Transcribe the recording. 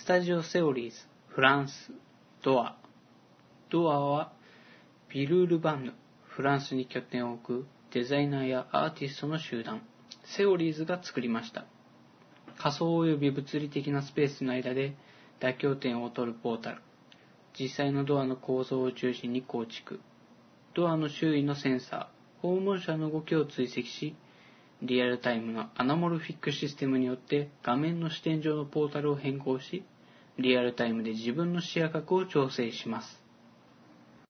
タジオセオリーズフランスドアはビルールバンヌ、フランスに拠点を置くデザイナーやアーティストの集団セオリーズが作りました。仮想及び物理的なスペースの間で妥協点を取るポータル、実際のドアの構造を中心に構築、ドアの周囲のセンサー、訪問者の動きを追跡し、リアルタイムのアナモルフィックシステムによって画面の視点上のポータルを変更し、リアルタイムで自分の視野角を調整します。